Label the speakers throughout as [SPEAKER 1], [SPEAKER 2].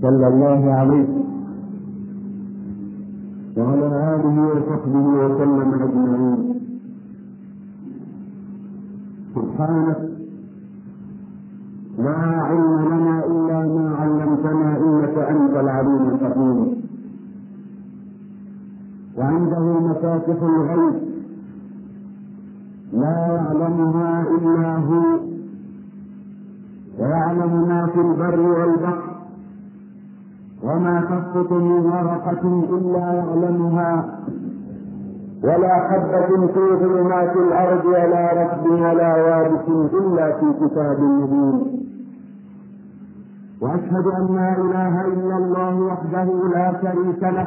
[SPEAKER 1] صلى الله عليه وعلى آله وصحبه وسلم أجمعين. سبحانك لا علم لنا إلا ما علمتنا إنك أنت العليم الحكيم. وعنده مفاتح الغيب لا يعلمها إلا هو، ويعلم ما في البر والبحر، وما تسقط من ورقة إلا يعلمها، ولا حبة في ظلمات الأرض ولا رطب ولا يابس إلا في كتاب مبين. وأشهد أن لا إله إلا الله وحده لا شريك له،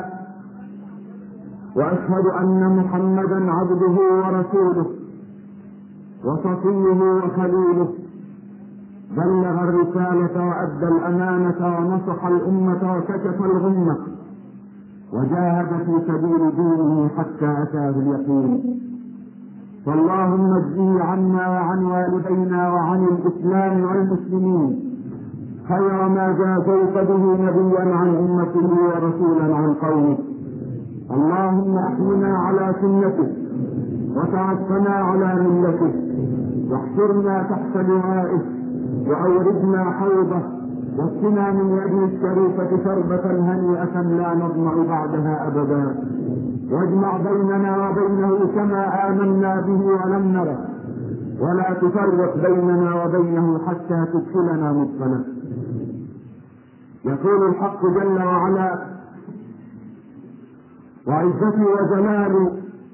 [SPEAKER 1] وأشهد أن محمدا عبده ورسوله وصفيه وخليله، بلغ الرسالة وأدى الأمانة ونصح الأمة وكشف الغمة، وجاهد في سبيل دينه حتى أتاه اليقين. فاللهم اجزه عنا وعن والدينا وعن الإسلام والمسلمين خير ما جازيت به نبيا عن أمته ورسولا عن قومه. اللهم احينا على سنته وتوفنا على ملته، واحشرنا تحت لوائه، وأوردنا حوضه، واسقنا من يده الشريفة شربة هنيئة لا نظمأ بعدها أبدا، واجمع بيننا وبينه كما آمنا به ولم نره، ولا تفرق بيننا وبينه حتى تدخلنا مدخله. يقول الحق جل وعلا: وعزتي وجلالي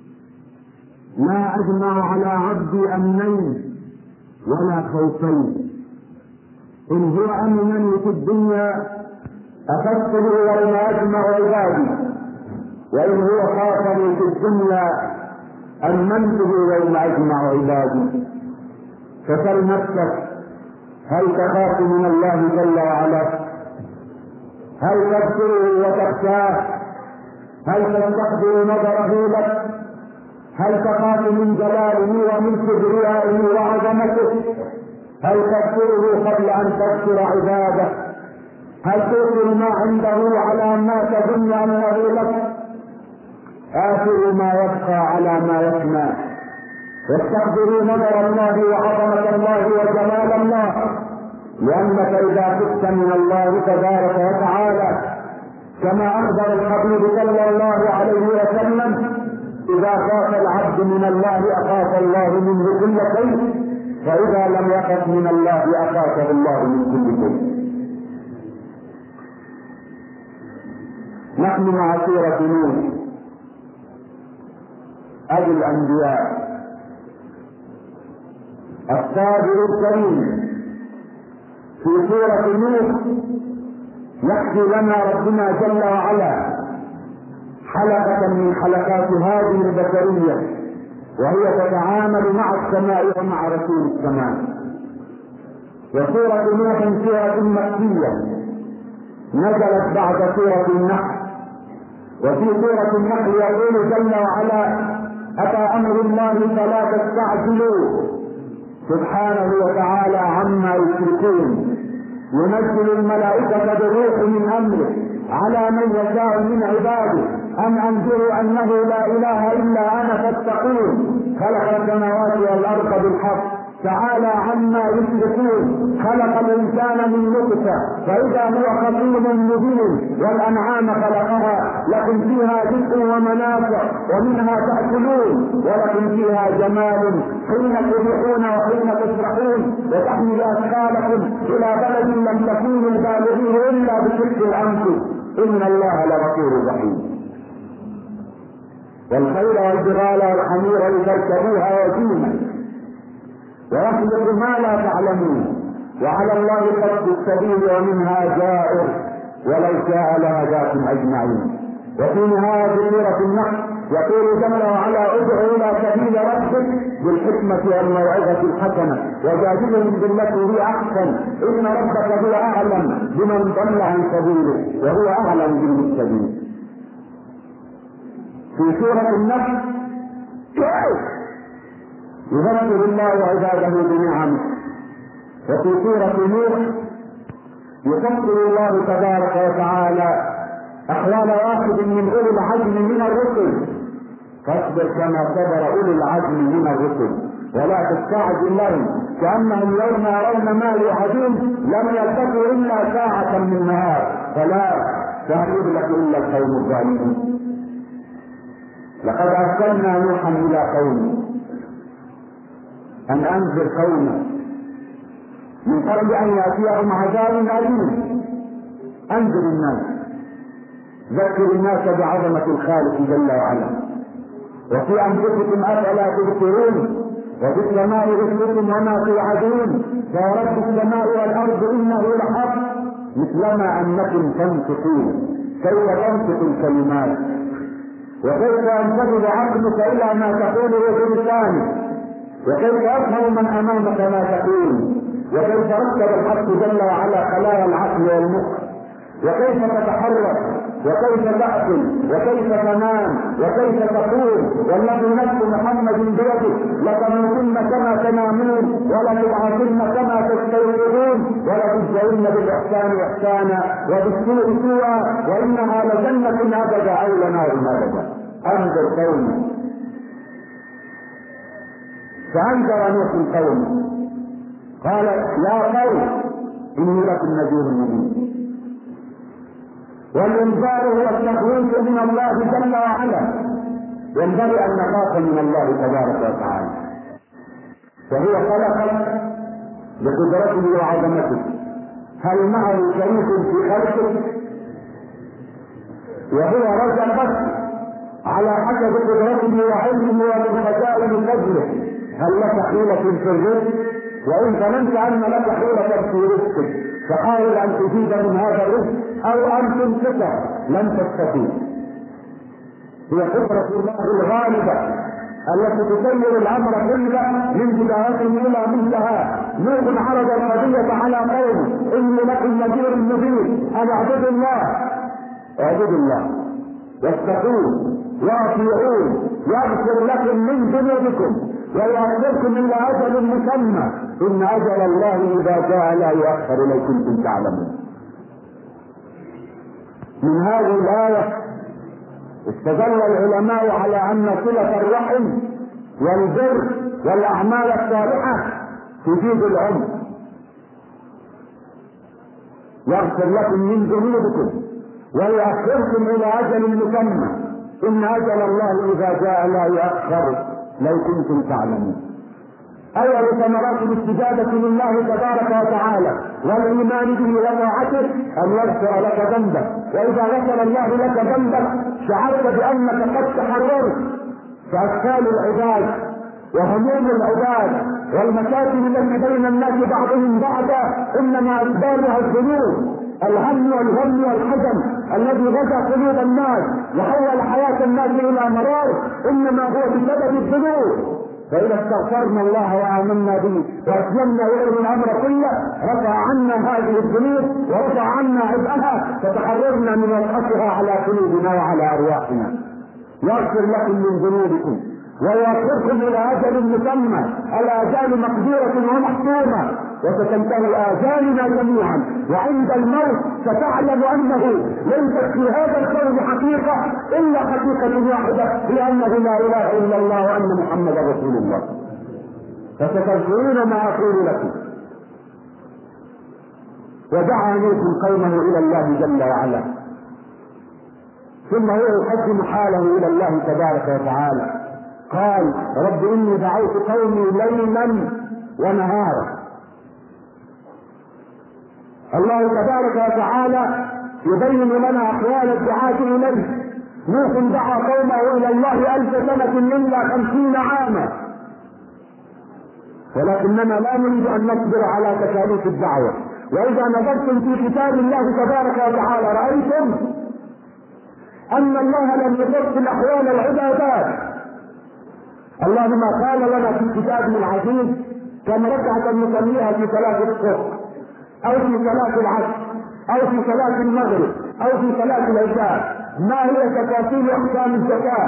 [SPEAKER 1] لا أجمع على عبدي أمنين ولا خوفين، إن هو أمنني في الدنيا أخذته يوم أجمع عبادي، وإن هو خافني في الدنيا أمنته يوم أجمع عبادي. فسل نفسك: هل تخاف من الله جل وعلا؟ هل تذكره وتخشاه؟ هل تستقبل نظره لك؟ هل تخاف من جلاله ومن كبريائه وعظمته؟ هل تذكره قبل أن تذكر عباده؟ هل تؤثر ما عنده على ما تظن أنه لك؟ آثر ما يبقى على ما يفنى، واستقبلوا نظر الله وعظمة الله وجمال الله، لأنك إذا كنت من الله تبارك وتعالى كما أخبر الحبيب صلى الله عليه وسلم: إذا خاف العبد من الله أخاف الله منه كل شيء، فإذا لم يخف من الله أخافه الله من كل شيء. نحن مع سورة نوح أبي الأنبياء الصابر الكريم. في سورة نوح يحكي لنا ربنا جل وعلا حلقة من حلقات هذه البشرية، وهي تتعامل مع السماء ومع رسول السماء. وسورة نوح سورة مكية نزلت بعد سورة النحل. وفي سورة النحل يقول جل وعلا: أتى أمر الله فلا تستعجلوه، سبحانه وتعالى عما يشركون. ينزل الملائكة بالروح من أمره على من يشاء من عباده أن أنذروا أنه لا إله إلا أنا فاتقون. خلق السماوات والأرض بالحق، تعالى عما يشركون. خلق الإنسان من نطفة فإذا هو خصيم مبين، والأنعام خلقها لكم فيها دفء ومنافع ومنها تأكلون، ولكم فيها جمال حين تريحون وحين تسرحون، وتحمل أثقالكم إلى بلد لم تكونوا بالغيه إلا بشق الأنفس، إن الله لغفور رحيم. والخيل والبغال والحمير لتركبوها وزينة، ويخلق ما لا تعلمون، وعلى الله قصد السبيل ومنها جائر، ولو شاء لهداكم أجمعين. وفي نهاية سورة النحل يقول جل وعلا: ادع إلى سبيل ربك بالحكمة والموعظة الحسنة وجادلهم بالتي هي أحسن، إن ربك هو أعلم بمن ضل عن سبيله وهو أعلم بالمهتدين. في سورة النحل يذكر الله عباده بنعمه. وفي سورة نوح يذكر الله تبارك أحوال واحد من أولي العزم من الرسل، فاصبر كما صبر أولي العزم من الرسل ولا تستعجل لهم كأنهم يوم يرون ما يوعدون لم يلبثوا إلا ساعة من نهار، فلا يهلك إلا القوم الظالمون. لقد أرسلنا نوحا إلى قومه أن أنذر قومه من قبل أن يأتيهم عذاب أليم. أنذر الناس، ذكر الناس بعظمة الخالق جل وعلا. وفي أنفسكم أفلا تبصرون؟ وفي السماء رزقكم وما توعدون، فرب السماء والأرض إنه لحق مثلما أنكم تنطقون. كيف تنطق الكلمات وكيف ينتقل عقلك إلى ما تقوله بلسانك، وكيف يفهم من أمامك ما تقول، وكيف رتب الحق جل وعلا خلايا العقل والمخ، وكيف تتحرك وكيف تأكل وكيف تنام وكيف تقول. والذي نفس محمد بيده لتموتن كما تنامون ولتبعثن كما تستيقظون ولتجزون بالإحسان إحسانا وبالسوء سوءا وإنها لجنة أبدا أو لنار أبدا. أنذر قومي. فأنذر نوح قومه قال يا قوم إني لكم نذير مبين. والإنذار هو التخويف من الله جل وعلا، ينبغي أن نخاف من الله تبارك وتعالى، فهو خلقك بقدرته وعظمته. هل معه شريك في خلقه؟ وهو رزقك على حسب قدرته وعلمه ومن خزائن فضله. هل لك حيلة في الرزق؟ وإن ظننت أن لك حيلة في رزقك فحاول أن تزيد من هذا الرزق أو أن تنفقه، لن تستطيع. هي قدرة الله الغالبة التي تسير الأمر كله من بدايته إلى منتهى. نوح عرض القضية على قوم إني لكم نذير مبين أن اعبدوا الله، اعبدوا الله واتقوه واطيعوه يغفر لكم من ذنوبكم ويأخذكم إلى أجل مسمى إن أجل الله إذا جاء لا يؤخر لو كنتم تعلمون. من هذه الآية استدل العلماء على أن صلة الرحم والبر والأعمال الصالحة تزيد العمر. يغفر لكم من ذنوبكم ويؤخركم إلى أجل مسمى إن أجل الله إذا جاء لا يؤخر لو كنتم تعلمون. أول ثمرات الاستجابة لله تبارك وتعالى والإيمان به وطاعته أن يغفر لك ذنبك، وإذا غفر الله لك ذنبك شعرت بأنك قد تحررت. فأشكال العباد وهموم العباد والمشاكل التي بين الناس بعضهم بعضا إنما أسبابها الذنوب. الهم والغم والحزن الذي غزا قلوب الناس وحول حياة الناس إلى مرار إنما هو بسبب الذنوب. فإذا استغفرنا الله وآمنا به وأسلمنا إليه الأمر كله رفع عنا هذه الذنوب ورفع عنا عبئها فتحررنا من وطأتها على قلوبنا وعلى أرواحنا. يغفر لكم من ذنوبكم ويأخذكم إلى أجل مسمى، الآجال مقدورة ومحسومة وستنتهي آجالنا جميعا، وعند الموت ستعلم أنه ليست في هذا الكون حقيقة إلا حقيقة واحدة، لأنه لا إله إلا الله وأن محمدا رسول الله. فستذكرون ما أقول لكم. ودعا نوح قومه إلى الله جل وعلا، ثم هو يقدم حاله إلى الله تبارك وتعالى. قال رب إني دعوت قومي ليلا ونهارا. الله تبارك وتعالى يبين لنا أحوال الدعاة إليه. نوح دعا قومه إلى الله 1000 سنة إلا 50 عاما، ولكننا لا نريد أن نصبر على تكاليف الدعوة. وإذا نظرتم في كتاب الله تبارك وتعالى رأيتم أن الله لم يفصل أحوال العبادات. الله ما قال لنا في كتابه العزيز كما ركعة نسميها في صلاة الصبح أو في صلاة العصر أو في صلاة المغرب أو في صلاة العشاء ما هي تفاصيل أحكام الزكاة،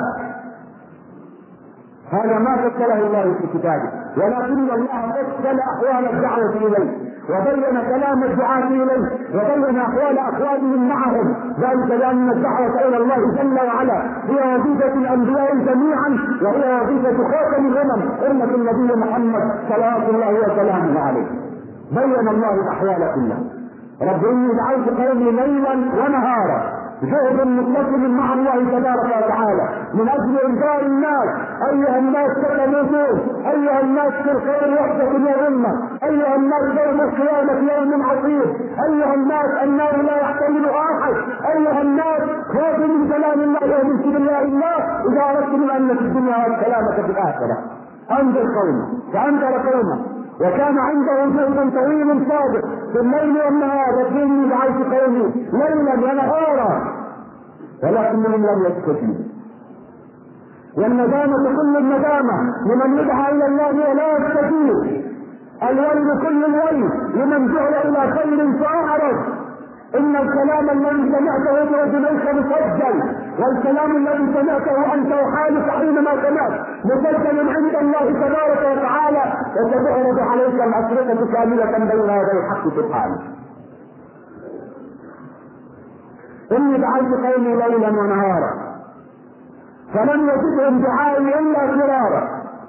[SPEAKER 1] هذا ما فصله الله في كتابه، ولكن الله فصل أحوال الدعوة إليه وبين كلام الدعاة إليه وبين احوال اخوانهم معهم، ذلك لان الدعوه الى الله جل وعلا هي وظيفه الانبياء جميعا، وهي وظيفه خاتم الامم امه النبي محمد صلوات الله وسلامه عليه. بين الله الاحوال كلها. رب اني دعوت قومي ليلا ونهارا، جهد متصل مع الله تبارك وتعالى من اجل انذار الناس. ايها الناس تتموتون، ايها الناس في الخير وحده يظلمه، ايها الناس يوم القيامه يوم عصيب، ايها الناس النار لا يحتمل احد، ايها الناس خافوا من كلام الله ومن كبرياء الله اذا اردتم ان في الدنيا والسلامه في الاخره. انذر قومه فانذر قومه، وكان عنده جهد طويل صادق في الليل والنهار. واني دعوت قومي ليلا ونهارا ولكنهم لم يستجيبوا. والندامة كل الندامة لمن يدعى الى الله ولا يستجيب. الويل كل الويل لمن جعل الى خير فاعرض. ان الكلام الذي سمعته برجليك مسجل، والكلام الذي سمعته انت وحالك حينما سمعت مسجل عند الله تبارك وتعالى، وستعرض عليك الاسرقه كامله بين يدي الحق سبحانه. اني دعوت قومي ليلا ونهارا فلم يزدهم دعائي الا فرارا،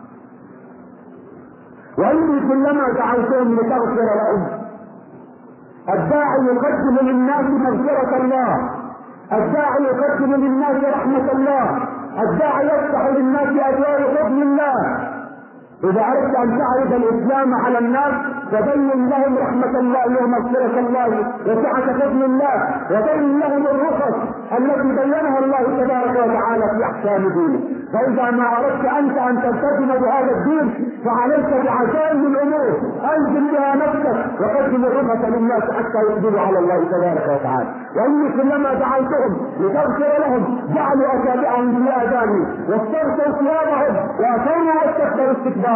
[SPEAKER 1] واني كلما دعوتهم لتغفر لهم. الداعي يقدم للناس مغفرة الله، الداعي يقدم للناس رحمة الله، الداعي يفتح للناس أبواب فضل الله. إذا أردت أن تعرض الإسلام على الناس فبين لهم رحمة الله ومغفرة الله وسعة فضل الله، وبين لهم الرخص التي بينها الله تبارك وتعالى في أحكام دينه. فإذا ما أردت أنت أن تلتزم بهذا الدين فعليك بعزائم الأمور، ألزم بها نفسك وقدم الرخص للناس حتى يقبلوا على الله تبارك وتعالى. وإني كلما دعوتهم لتغفر لهم جعلوا أصابعهم في آذانهم واستغشوا ثيابهم وأصروا واستكبروا استكبارا.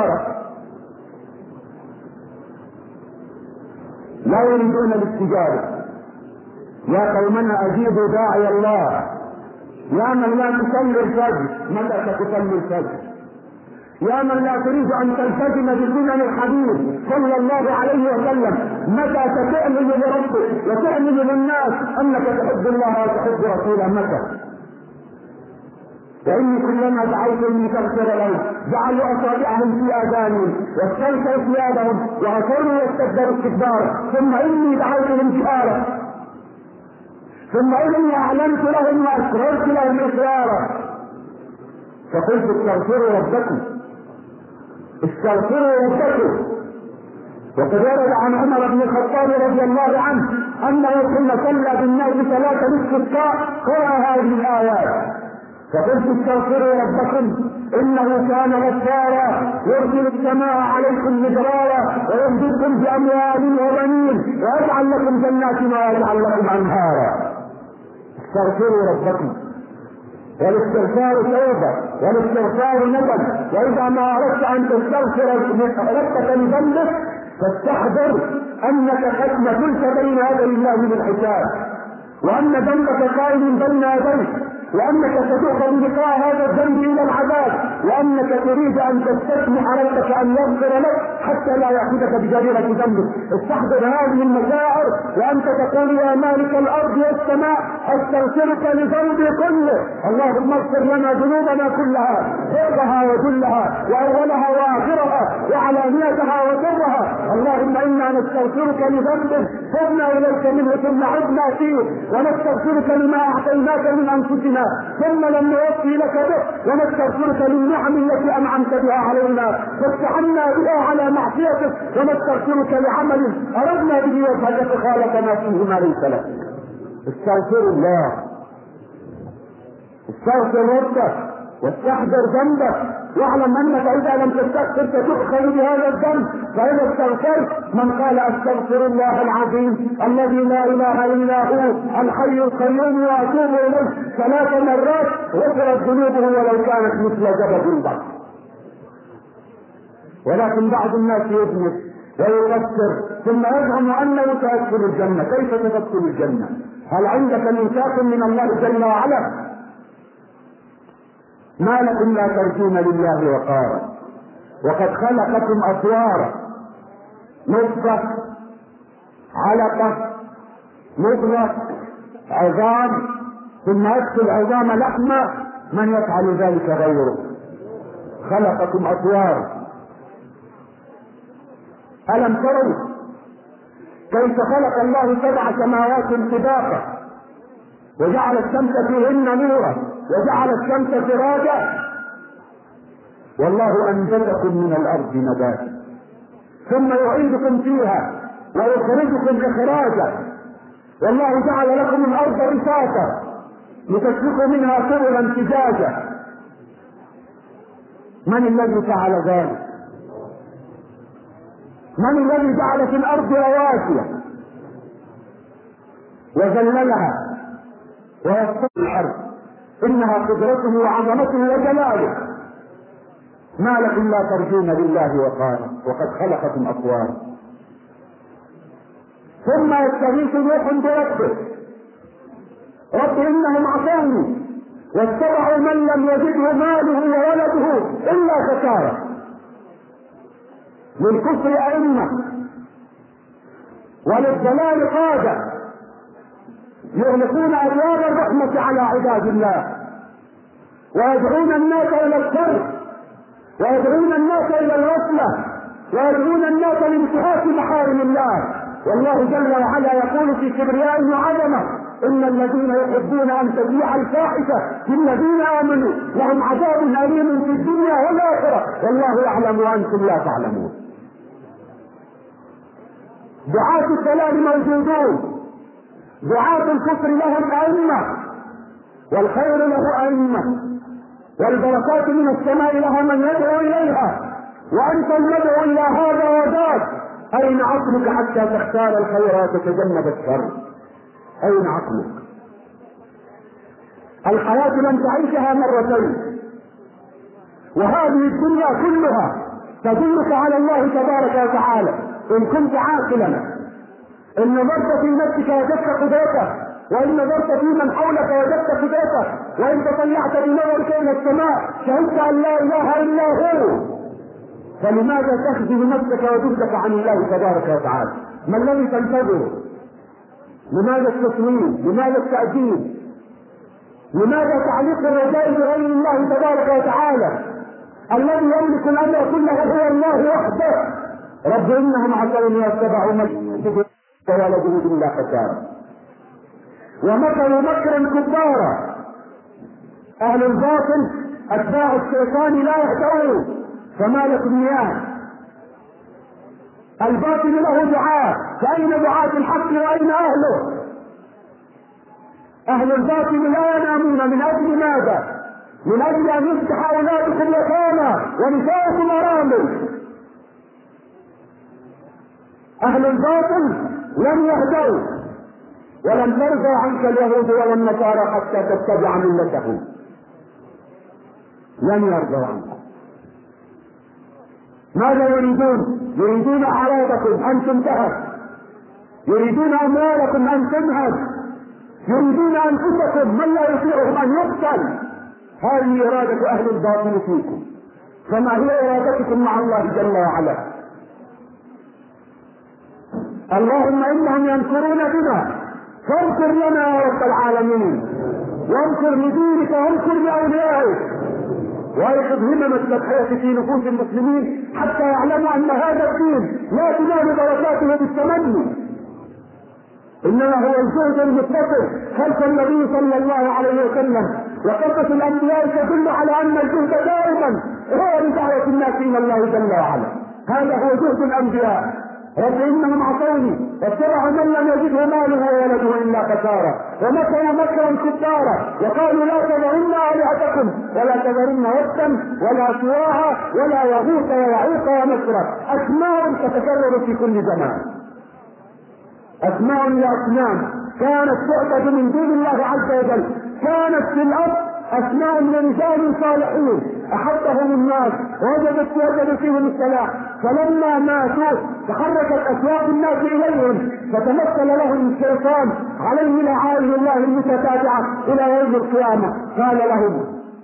[SPEAKER 1] لا يريدون الاستجابة. يا قومنا أجيبوا داعي الله. يا من لا تصلي الفجر متى تصلي الفجر؟ يا من لا تريد ان تلتزم بسنن الحبيب صلى الله عليه وسلم متى ستعلن لربك وتعلن للناس انك تحب الله وتحب رسوله متى؟ واني كلما دعوتهم لتغفر لهم جعلوا اصابعهم في اذانهم واستلقوا ثيابهم واصروا واستكبروا استكبارا، ثم اني دعوتهم جهارا، ثم اني اعلنت لهم واسررت لهم اسرارا. فقلت استغفروا ربكم، استغفروا ربكم. وقد ورد عن عمر بن الخطاب رضي الله عنه انه حين صلى بالناس صلاه الاستسقاء قرأ هذه الايات. فقلت استغفروا ربكم انه كان غفارا يرسل السماء عليكم مدرارا ويمددكم باموال وبنين ويجعل لكم جنات ويجعل لكم انهارا. استغفروا ربكم. والاستغفار توبه والاستغفار ندم. واذا ما اردت ان تستغفر ربك لذنبك فاستحضر انك قد نزلت بين يدي الله بالحساب، وان ذنبك قائم بين يديك، وانك ستؤخذ بلقاء هذا الذنب الى العذاب، وانك تريد ان تستسمح ربك ان يغفر لك حتى لا ياخذك بجريره ذنبك. استحضر هذه المشاعر وانت تقول يا مالك الارض والسماء استغفرك لذنبي كله. اللهم اغفر لنا ذنوبنا كلها، خيرها وجلها واولها واخرها وعلانيتها وسرها. اللهم انا نستغفرك لذنبك صرنا اليك منه ثم عدنا فيه، ونستغفرك لما اعطيناك من انفسنا ثم لم نوفي لك به، ونستغفرك للنعم التي انعمت بها علينا واستعنا بها على معصيتك، ونستغفرك لعمل اردنا به وجهك خالقنا فيه ما ليس لك. استغفر الله، استغفر ربك واستحضر ذنبك، واعلم انك اذا لم تستغفر ستؤخذ بهذا الذنب. فاذا استغفرت من قال استغفر الله العظيم الذي لا اله الا هو الحي القيوم واتوب اليه 3 مرات غفرت ذنوبه ولو كانت مثل جبل البحر. ولكن بعض الناس يذنب ويقصر ثم يزعم انه سيدخل الجنه. كيف تدخل الجنه؟ هل عندك ميثاق من الله جل وعلا؟ ما لكم لا ترجون لله وقارا وقد خلقكم اطوارا، نطفه، علقه، مضغة عظام ثم يكسو العظام لحمة، من يفعل ذلك غيره؟ خلقكم أطوار. ألم تروا كيف خلق الله 7 سماوات طباقا وجعل الشمس فيهن نورا وجعل الشمس سراجا، والله أنبتكم من الأرض نباتا ثم يعيدكم فيها ويخرجكم إخراجا، والله جعل لكم الأرض رفاتا لتسلكوا منها سبلا فجاجا. من الذي فعل ذلك؟ من الذي جعل في الأرض رواسي وذللها ويسطح الأرض؟ إنها قدرته وعظمته وجلاله. ما لكم لا ترجون لله وقارا وقد خلقكم أطوارا. ثم يستغيث نوح بربه: رب إنهم عصوني واتبعوا من لم يجده ماله وولده إلا خسارة. للكفر أئمة وللضلال قادة يغلقون أبواب الرحمة على عباد الله ويدعون الناس إلى الشر ويدعون الناس إلى الغفلة ويدعون الناس لانتهاك محارم الله. والله جل وعلا يقول في كبرياء وعظمة: إن الذين يحبون أن تشيع الفاحشة في الذين آمنوا لهم عذاب أليم في الدنيا والآخرة والله يعلم وأنتم لا تعلمون. دعاة السلام موجودون، دعاة الكفر لهم أئمة، والخير له أئمة، والبركات من السماء لها من يدعو إليها، وأنت المدعو إلى هذا وذاك. أين عقلك حتى تختار الخير وتتجنب الشر؟ أين عقلك؟ الحياة لم تعيشها مرتين، وهذه الدنيا كلها تدلك على الله تبارك وتعالى إن كنت عاقلا. إن نظرت في نفسك وجدت قدرته، وإن نظرت في من حولك وجدت قدرته، وإن تطلعت بنظرك إلى السماء شهدت أن لا إله إلا هو. فلماذا تخذل نفسك وجهدك عن الله تبارك وتعالى؟ ما الذي تنتظره؟ لماذا التصوير؟ لماذا التأجيل؟ لماذا تعليق الرجاء بغير الله تبارك وتعالى؟ الذي يملك الأمر كله هو الله وحده. رب إنهم عصوني واتبعوا من ولده إلا خسارة. ومكروا مكرا كبارا. أهل الباطل أتباع الشيطان لا يهتدون، فما لكم إياه؟ الباطل له دعاء، فأين دعاة الحق وأين أهله؟ أهل الباطل لا ينامون من أجل ماذا؟ من أجل أن يفتح أولادكم يتامى ونساؤكم أرامل. أهل الباطل لم يهدوا ولم ترضى عنك اليهود ولا النصارى حتى تتبع ملتهم. لن يرضوا عنك. ماذا يريدون؟ يريدون أعراضكم أن تنتهك، يريدون أموالكم أن تنهب، يريدون أنفسكم من لا يطيعهم أن يقتل. هذه إرادة أهل الباطل فيكم. فما هي إرادتكم مع الله جل وعلا؟ اللهم إنهم ينكرون بنا فانكر لنا يا رب العالمين، وانكر لدينك وانكر لأوليائك، ويقظ همم التضحية في نفوس المسلمين حتى يعلموا أن هذا الدين لا تنال بركاته بالتمني، إنما هو الجهد المتصل خلف النبي صلى الله عليه وسلم. وقصة الأنبياء تدل على أن الجهد دائما هو لدعوة الناس إلى الله جل وعلا. هذا هو جهد الأنبياء. رب إنهم عصوني واتبعوا من لم يجده ماله وولده إلا خسارة، ومكروا مكرا كبارا وقالوا لا تذرن آلهتكم ولا تذرن ودا ولا سواعا ولا يغوث ويعوق ونسرا، أسماء تتكرر في كل زمان، أسماء لأصنام كانت تعبد من دون الله عز وجل، كانت في الأرض أسماء لرجال صالحين أحبهم الناس ووجدوا فيهم الصلاح، فلما ماتوا تحركت أسواق الناس إليهم فتمثل لهم الشيطان عليه لعائن الله المتتابعة إلى يوم القيامة. قال لهم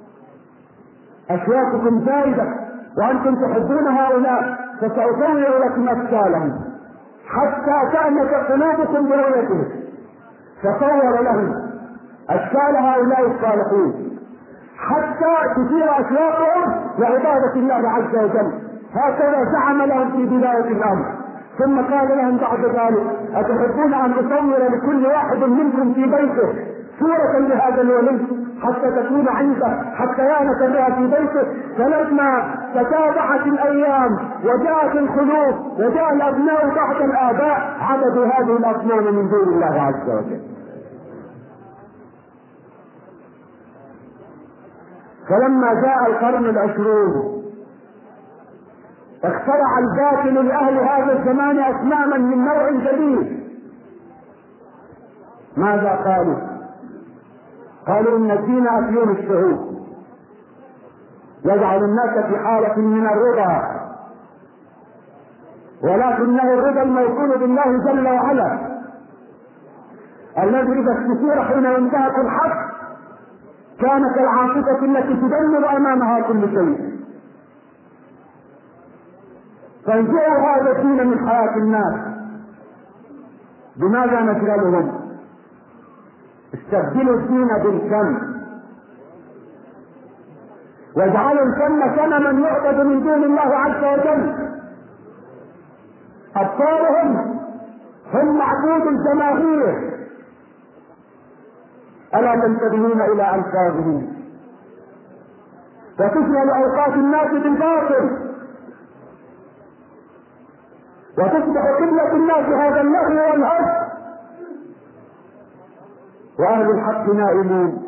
[SPEAKER 1] أشواقكم زائدة وأنتم تحبون هؤلاء، فسأطور لكم أشكالهم حتى تأنس قلوبكم برؤيتهم. فصور لهم أشكال هؤلاء الصالحين حتى تثير أشواقهم لعبادة الله عز وجل. هكذا زعم لهم في بداية الأمر، ثم قال لهم بعد ذلك: أتحبون أن أصور لكل واحد منكم في بيته صورة لهذا الولي حتى تكون عنده حتى يانس بها في بيته؟ فلما تتابعت الأيام وجاءت الخلوق وجاء الأبناء بعد الآباء عبدوا هذه الأصنام من دون الله عز وجل. فلما جاء القرن العشرون اخترع الباطل لأهل هذا الزمان أصناما من نوع جديد. ماذا قالوا؟ قالوا إن الدين أفيون الشعوب، يجعل الناس في حالة من الرضا، ولكنه الرضا الموصول بالله جل وعلا الذي إذا استثير حين ينتهك الحق كانت العاصفة التي تدمر أمامها كل شيء. فانزعوا هذا الدين من حياة الناس. بماذا نشغلهم؟ استبدلوا الدين بالفن، واجعلوا الفن صنما يعبد من دون الله عز وجل. أبطالهم هم معبود الجماهير. ألا تنتبهون إلى ألفاظهم؟ وتشغل أوقات الناس بالباطل، وتصبح قبلة الناس هذا اللغو والهز، وأهل الحق نائمون،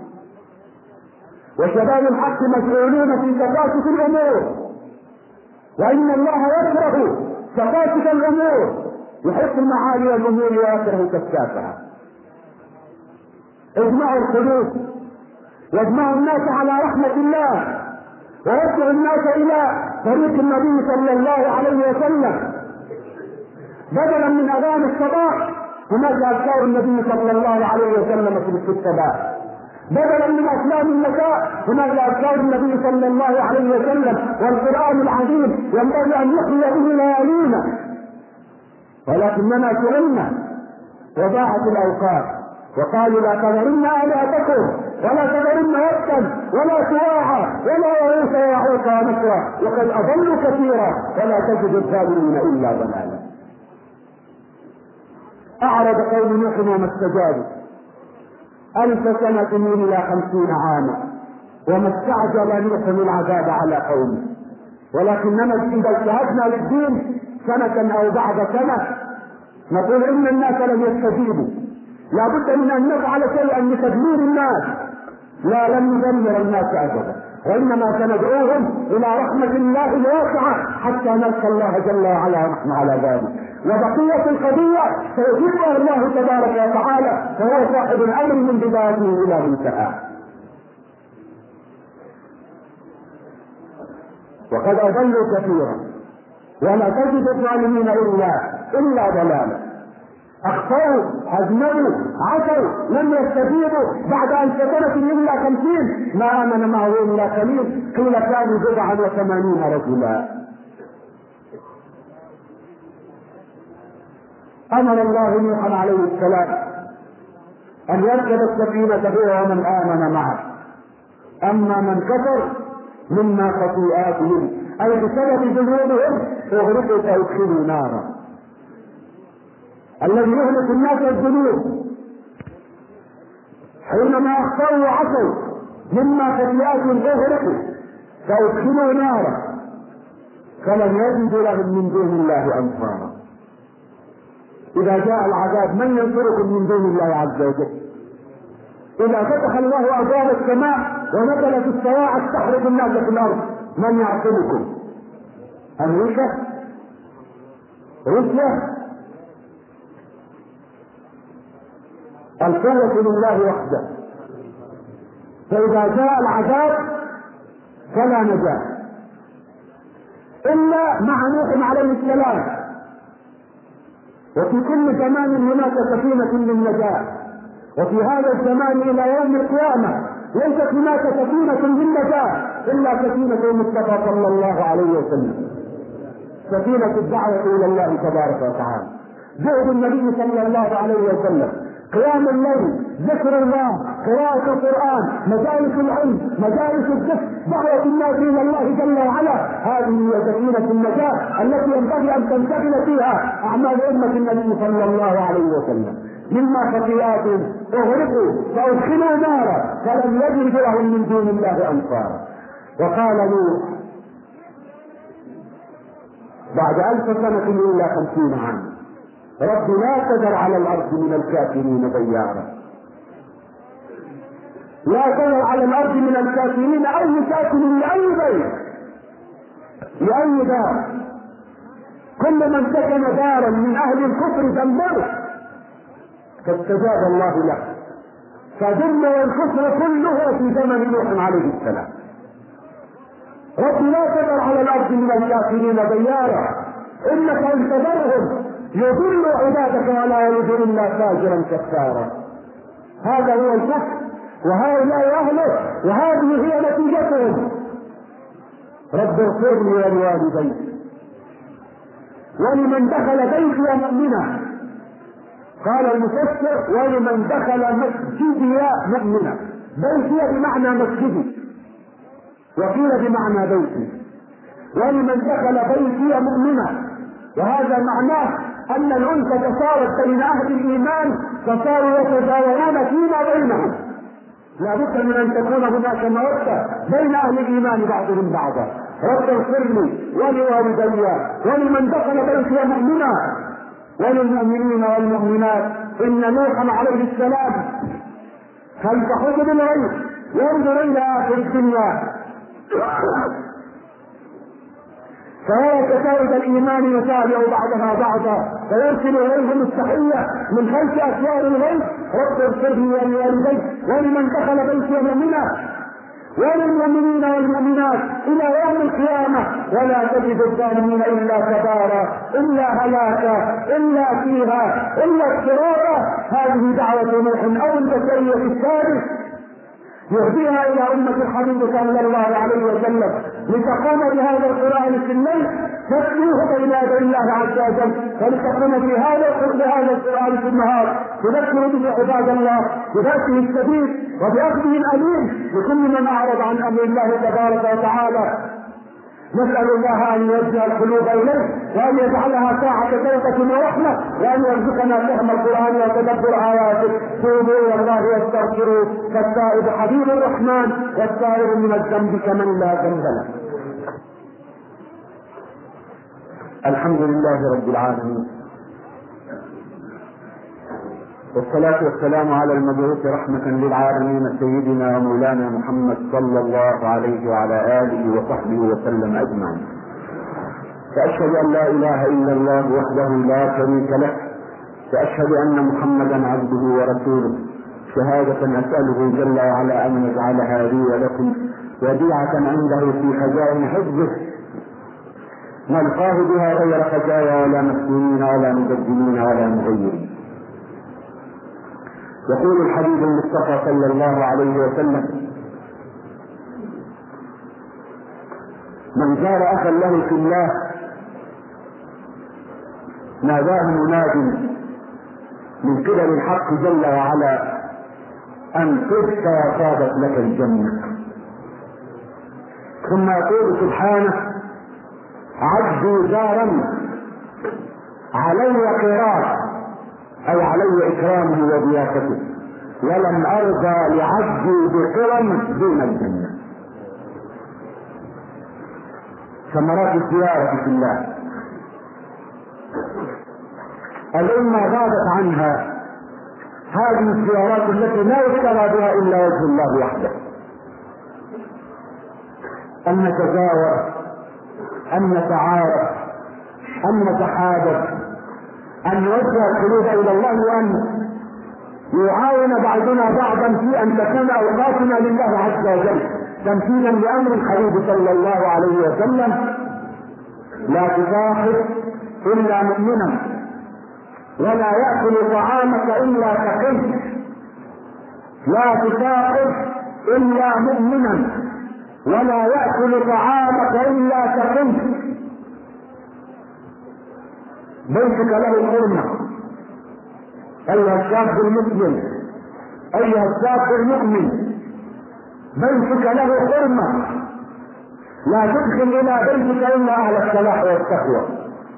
[SPEAKER 1] وشباب الحق مسؤولون في تفاسد الأمور. وإن الله يكره تفاسد الأمور، يحب معالي الأمور ويكره كفافها. اجمعوا القلوب واجمعوا الناس على رحمة الله، ويدعو الناس إلى طريق النبي صلى الله عليه وسلم. بدلا من أذان الصباح هناك أذكار النبي صلى الله عليه وسلم في الصباح، بدلا من أفلام المساء هناك أذكار النبي صلى الله عليه وسلم والقرآن العظيم ينبغي أن يحيي به ليالينا. ولكننا سئلنا وضاعت الأوقات، وقالوا: لا تذرن آلهتكم ولا تذرن ودا ولا سواعا ولا يغوث ويعوق ونسرا وقد أضلوا كثيرا ولا تجد الظالمين إلا ضلالا. أعرض قوم نوح وما استجابوا 1000 سنة إلى 50 عاما، وما استعجل نوح العذاب على قومه. ولكننا إذا اجتهدنا للدين سنة أو بعد سنة نقول إن الناس لم يستجيبوا، لا بد من أن نفعل شيئا لتدمير الناس. لا، لن ندمر الناس أبدا، وإنما سندعوهم إلى رحمة الله الواسعة حتى نلقى الله جل وعلا ونحن على ذلك. وبقية القضية سيجيبها الله تبارك وتعالى، فهو صاحب الأمر من بدايته إلى منتهاه. وقد أضلوا كثيرا ولا تجد الظالمين إلا ضلالا. أخطأوا، أذنبوا، عصوا، لم يستجيبوا بعد 1000 سنة إلا 50 ما آمن معه إلا قليل، قيل كانوا 87 رجلا. أمر الله نوحا عليه السلام أن يركب السفينة هو ومن آمن معه، أما من كفر مما خطيئاتهم أي بسبب ذنوبهم أغرقوا فأدخلوا نارا. الذي يهلك الناس الذنوب حينما أخطأوا وعصوا مما خطيئاتهم أغرقوا فأدخلوا نارا فلن يجدوا لهم من دون الله أنصارا. إذا جاء العذاب من ينصركم من دون الله عز وجل؟ إذا فتح الله أبواب السماء ونزلت الصواعق تحرق الناس في الأرض من يعصمكم؟ أمريكا؟ روسيا؟ القوة لله وحده. فإذا جاء العذاب فلا نجاة إلا مع نوح عليه السلام. وفي كل زمان هناك سفينة للنجاة، وفي هذا الزمان إلى يوم القيامة ليست هناك سفينة للنجاة إلا سفينة المصطفى صلى الله عليه وسلم، سفينة الدعوة إلى الله تبارك وتعالى. جهد النبي صلى الله عليه وسلم قيام الليل، ذكر الله، قراءة القرآن، مجالس العلم، مجالس الذكر، دعوة الناس إلى الله جل وعلا، هذه هي سفينة النجاة التي ينبغي أن تنتقل فيها أعمال أمة النبي صلى الله عليه وسلم. مما خطيئاتهم اغرقوا فادخلوا نارا فلم يجد لهم من دون الله انصارا. وقال نوح بعد 1000 سنة إلا 50 عاما: رب لا تذر على الأرض من الكافرين ديارا. لا تذر على الأرض من الكافرين أي ساكن لأي بيت لأي دار. كل من سكن دارا من أهل الكفر دمره، فاستجاب الله له فدم الكفر كله في زمن نوح عليه السلام. رب لا تذر على الأرض من الكافرين ديارا إنك إن تذرهم يضل عبادك ولا يضل إلا فاجرا كفارا. هذا هو الكفر وهؤلاء أهله وهذه هي نتيجتهم. رب اغفر لي ولوالدي ولمن دخل بيتي مؤمنا. قال المفسر: ولمن دخل مسجدي مؤمنا. بيتي بمعنى مسجدي، وقيل بمعنى بيتي. ولمن دخل بيتي مؤمنا، وهذا معناه أن الأنثى تصارت بين أهل الإيمان فصاروا يتداولون فيما بينهم. لا بد من أن تكون هناك مودة بين أهل الإيمان بعضهم بعضا. رب اغفر لي ولوالدي ولمن دخل بيتي مؤمنا وللمؤمنين والمؤمنات. إن نوحا عليه السلام خلف حجب الغيب ينظر إلى آخر الدنيا فيرى كتائب الإيمان يتابع بعضها بعضا فيرسل إليهم التحية من خلف أسوار الغيب: رب اغفر لي ولوالدي ولمن دخل بيتي مؤمنا وللمؤمنين والمؤمنات إلى يوم القيامة. ولا تجد الظالمين إلا كبارا، إلا هلاكا، إلا فيها، إلا اضطرارا. هذه دعوة نوح أو البشرية الثالث يهديها إلى أمة الحبيب صلى الله عليه وسلم لتقوم بهذا القرآن في الليل تتلوه بين يدي الله عز وجل، ولتقوم بهذا القرآن في النهار تذكر به عباد الله ببأسه الشديد وبأخذه الأليم لكل من أعرض عن أمر الله تبارك وتعالى. نسأل الله أن يوجه القلوب إليه وأن يجعلها ساعة توبة ورحمة وأن يرزقنا فهم القرآن وتدبر آياته. توبوا إلى الله واستغفروه فالتائب حبيب الرحمن والتائب من الذنب كمن لا ذنب له. الحمد لله رب العالمين، والصلاة والسلام على المبعوث رحمة للعالمين سيدنا ومولانا محمد صلى الله عليه وعلى آله وصحبه وسلم أجمعين. فأشهد أن لا إله إلا الله وحده لا شريك له، وأشهد أن محمدا عبده ورسوله، شهادة أسأله جل وعلا أن يجعلها لي ولكم وديعة عنده في خزائن حفظه نلقاه بها غير خزايا ولا مفتونين ولا مبدلين ولا مغيرين. يقول الحبيب المصطفى صلى الله عليه وسلم: من زار أخا له في الله ناداه مناد من قبل الحق جل وعلا أن تبت وصابت لك الجنة. ثم يقول سبحانه: عبدي زارا علي قراء، أي علي إكرامه وضيافته، ولم أرضى لعبدي بقرم دون الجنة. ثمرات الزيارة في الله الأمة غابت عنها هذه الزيارات التي لا يشترى بها إلا وجه الله وحده. أن نتزاور، أن نتعارف، أن نتحادث، أن نوجه القلوب إلى الله، وأن يعاون بعضنا بعضا في أن تكون أوقاتنا لله عز وجل تمثيلا لأمر الحبيب صلى الله عليه وسلم: لا تصاحب إلا مؤمنا، ولا يأكل طعامك إلا تقي. لا تصاحب إلا مؤمنا، ولا يأكل طعامك إلا تقي. بيتك له حرمة، أيها الشاب المسلم، أيها الشاب المؤمن، بيتك له حرمة، لا تدخل إلى بيتك إلا أهل الصلاح والتقوى،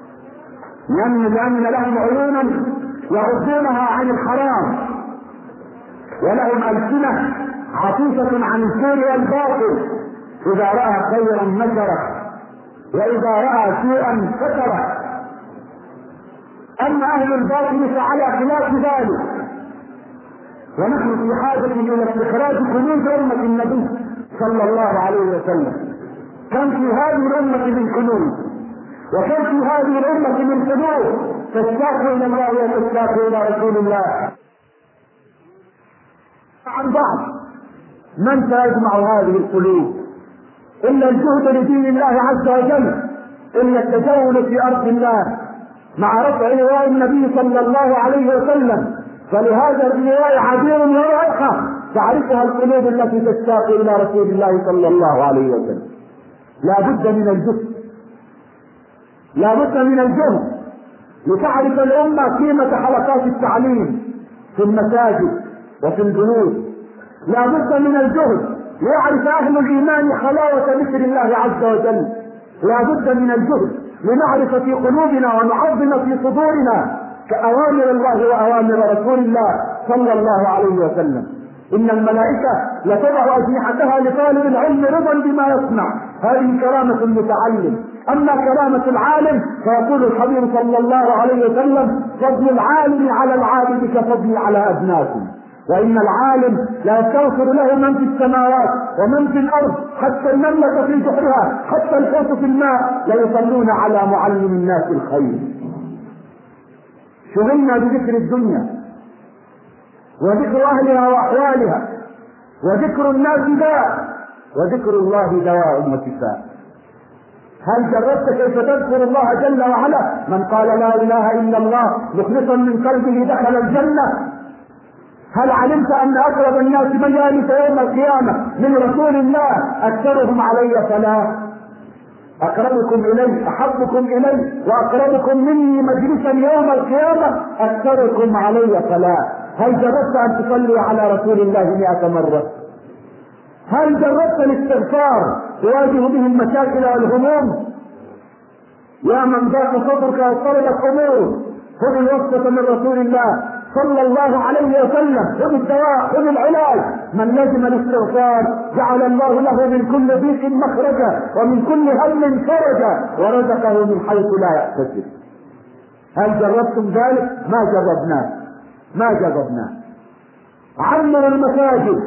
[SPEAKER 1] لأن لهم عيونا يغضونها عن الحرام، ولهم ألسنة عطوفة عن الخير والباطل، إذا رأى خيرا نشره وإذا رأى سوءا ستره. أما أهل الباطل فعلى خلاف ذلك، ونحن في حاجة إلى استخراج كنوز أمة النبي صلى الله عليه وسلم. كم في هذه الأمة من كنوز، وكم في هذه الأمة من قلوب تشتاق إلى الله وتشتاق إلى رسول الله. عن بعض من سيجمع هذه القلوب إلا الجهد لدين الله عز وجل، إلا التجول في أرض الله مع رفع لواء النبي صلى الله عليه وسلم. فلهذا اللواء عبير ورائحة تعرفها القلوب التي تشتاق إلى رسول الله صلى الله عليه وسلم. لا بد من الجهد، لا بد من الجهد لتعرف الأمة قيمة حلقات التعليم في المساجد وفي البيوت. لا بد من الجهد ليعرف أهل الإيمان حلاوة ذكر الله عز وجل. لا بد من الجهد لنعرف في قلوبنا ونعظم في صدورنا كأوامر الله وأوامر رسول الله صلى الله عليه وسلم. إن الملائكة لتضع أجنحتها لطالب العلم رضا بما يصنع، هذه كرامة المتعلم. أما كرامة العالم فيقول الحبيب صلى الله عليه وسلم: فضل العالم على العابد كفضلي على أبناكم. وإن العالم لا يستغفر له من في السماوات ومن في الأرض، حتى النملة في جحرها، حتى الحوت في الماء، ليصلون على معلم الناس الخير. شغلنا بذكر الدنيا وذكر أهلها وأحوالها، وذكر الناس داء وذكر الله دواء وشفاء. هل جربت كيف تذكر الله جل وعلا؟ من قال لا إله إلا الله مخلصا من قلبه دخل الجنة. هل علمت أن أقرب الناس مجالس يوم القيامة من رسول الله أكثرهم علي صلاة؟ أقربكم إلي، أحبكم إلي وأقربكم مني مجلسا يوم القيامة أكثركم علي صلاة. هل جربت أن تصلي على رسول الله 100 مرة؟ هل جربت الاستغفار تواجه به المشاكل والهموم؟ يا من ضاق صدرك واضطربت أمور، خذ الوصفة من رسول الله صلى الله عليه وسلم، خذ الدواء، خذ العلاج. من لزم الاستغفار جعل الله له من كل ضيق مخرجا ومن كل هم فرجا ورزقه من حيث لا يحتسب. هل جربتم ذلك؟ ما جربناه. عمروا المساجد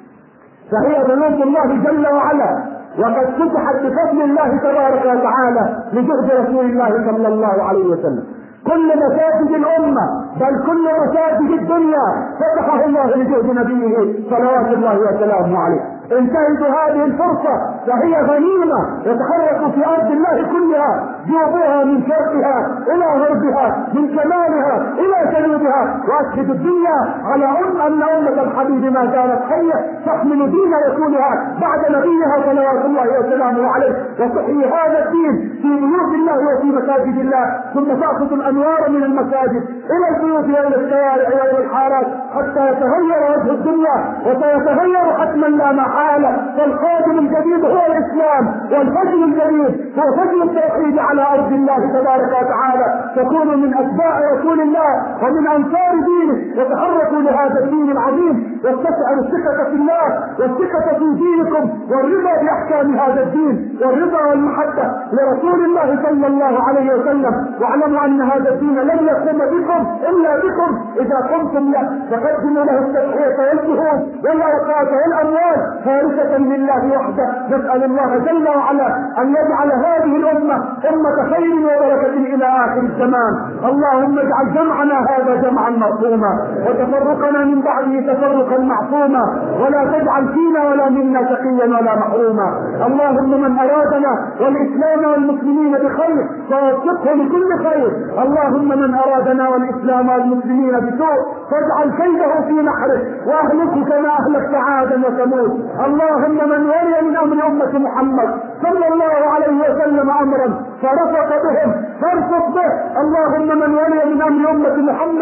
[SPEAKER 1] فهي بيوت الله جل وعلا، وقد فتحت بفضل الله تبارك وتعالى لجهد رسول الله صلى الله عليه وسلم. كل مساجد الأمة بل كل مساجد الدنيا فتحه الله لجهد نبيه صلوات الله وسلامه عليه. انتهزوا هذه الفرصة فهي غنيمة، يتحرك في أرض الله كلها، جوبها من شرقها إلى غربها، من شمالها إلى جنوبها، وأشهد الدنيا على أن أمة الحبيب ما زالت حية تحمل دين رسولها بعد نبيها صلوات الله وسلامه عليه، وتحيي هذا الدين في بيوت الله وفي مساجد الله، ثم تأخذ الأنوار من المساجد إلى البيوت وإلى الشوارع وإلى الحارات حتى يتغير وجه الدنيا، وسيتغير حتما لا محالة. فالقادم الجديد هو الإسلام، والفجر الجديد هو فجر التوحيد على أرض الله تبارك وتعالى. تكونوا من أتباع رسول الله ومن أنصار دينه، وتحركوا لهذا الدين العظيم، واستشعروا الثقة في الله والثقة في دينكم والرضا بأحكام هذا الدين والرضا والمحبة لرسول الله صلى الله عليه وسلم. واعلموا أن هذا الدين لن يقوم بكم إلا بكم إذا قمتم له، فقدموا له التضحية والجهود والأوقات والأموال خالصة لله وحده. نسأل الله جل وعلا أن يجعل هذه الأمة أمة خير وبركة إلى آخر الزمان. اللهم اجعل جمعنا هذا جمعا مرحوما، وتفرقنا من بعده تفرقا معصوما، ولا تجعل فينا ولا منا شقيا ولا محروما. اللهم من أرادنا والإسلام والمسلمين بخير فوفقه لكل خير. اللهم من أرادنا والإسلام والمسلمين بسوء فاجعل كيده في نحره وأهلكه كما أهلكت عادا وثمود. اللهم من ولي من أمر أمة محمد صلى الله عليه وسلم أمرا فرفق بهم فارفق به. اللهم من ولي من أمر أمة محمد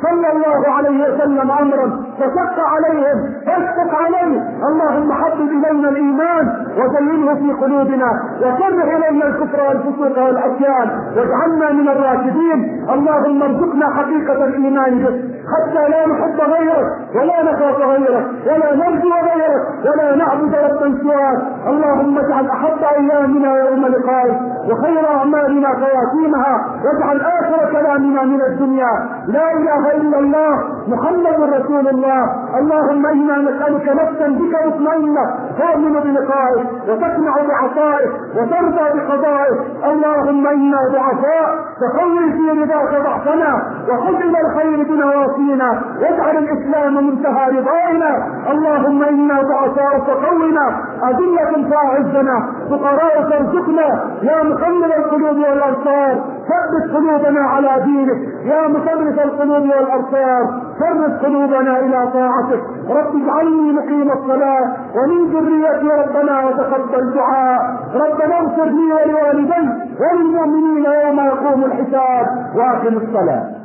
[SPEAKER 2] صلى الله عليه وسلم امرا فشق عليهم فاشفق عليه. اللهم حبب الينا الايمان وزينه في قلوبنا وكره الينا الكفر والفسوق والعصيان واجعلنا من الراشدين. اللهم ارزقنا حقيقه الايمان بك حتى لا نحب غيرك ولا نخاف غيرك ولا نرجو غيرك ولا نعبد ربا سواك. اللهم اجعل احب ايامنا يوم لقائك وخير اعمالنا خواتيمها واجعل اخر كلامنا من الدنيا لا اله الا الله محمد رسول الله. اللهم انا نسالك نفسا بك مطمئنه تؤمن بلقائك وتقنع بعطائك وترضى بقضائك. اللهم انا ضعفاء فقوي في رضاك ضعفنا وخذ الى الخير بنواصينا واجعل الاسلام منتهى رضائنا. اللهم انا ضعفاء فقونا اذله فاعزنا فقراء فارزقنا يا مقلب القلوب والابصار ثبت قلوبنا على دينك يا مصرف القلوب والابصار فرد قلوبنا الى طاعتك. رب اجعلني مقيم الصلاه ومن ذريتي ربنا وتقبل دعاء. ربنا اغفر لي ولوالدي وللمؤمنين يوم يقوم الحساب. واقم الصلاه.